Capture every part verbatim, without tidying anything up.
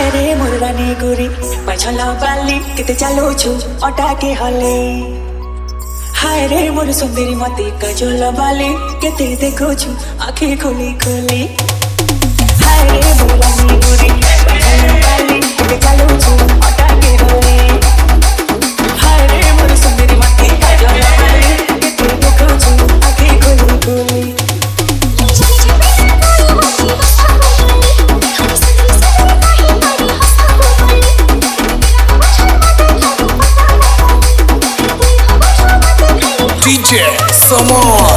रे मोर रानी गोरी पाछला बाली केते चालू छु अटा के हले। हाय रे मोर सुंदरी मती कजल बाली केते देखो छु आँखें खोली खोली। हाय रे मोर रानी गोरी पाछला बाली केते चालू छु अटा के हले। हाय रे मोर सुंदरी मती कजल बाली केते देखो छु आँखें खोली खोली। D J Samar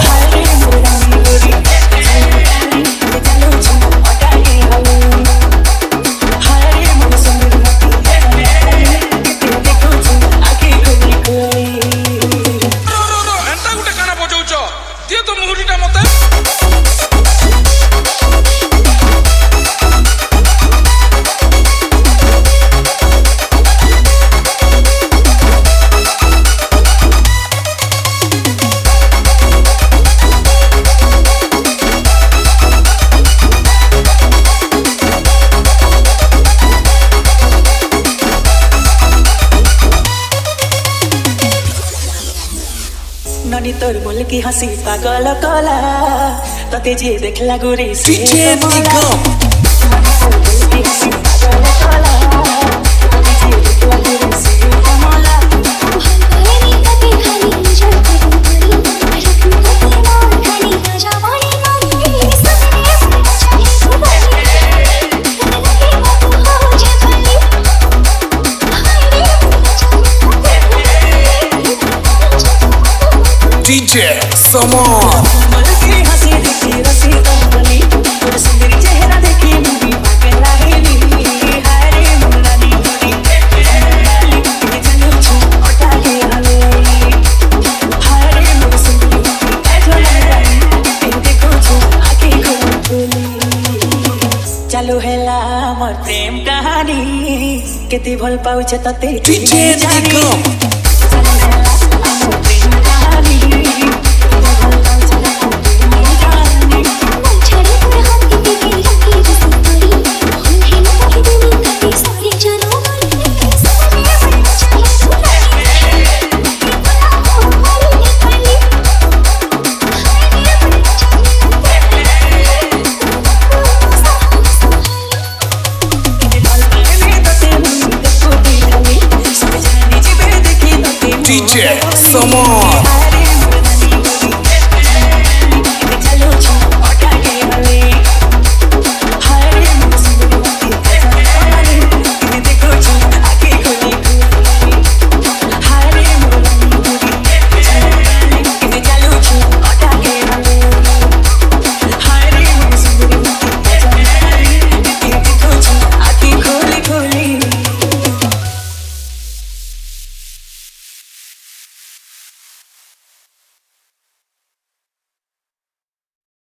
ननी तोर बोल की हंसी पागल कला तते जे देखला गोरी D J Nigam D J Samar चालू हैला मोर प्रेम कहानी केते भल पाउछ तते D J Nigam